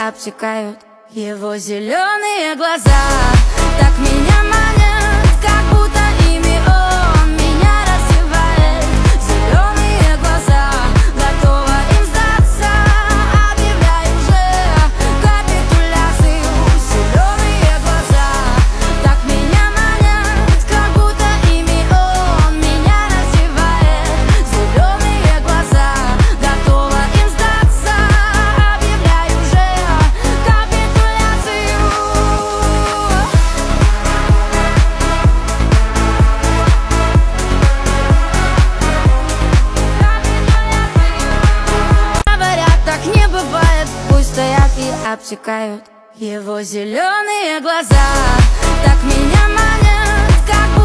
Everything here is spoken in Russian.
обтекают его зеленые глаза. Так меня манят, как будто ими он меня раздевает. Зеленые глаза, готова им сдаться, объявляю уже капитуляцию. Зеленые глаза, так меня манят, как будто ими он меня раздевает. Зеленые глаза, готова им сдаться, объявляю уже капитуляцию. Говорят, так не бывает, пусть стоят и обтекают его зеленые глаза. Так меня манят, как будто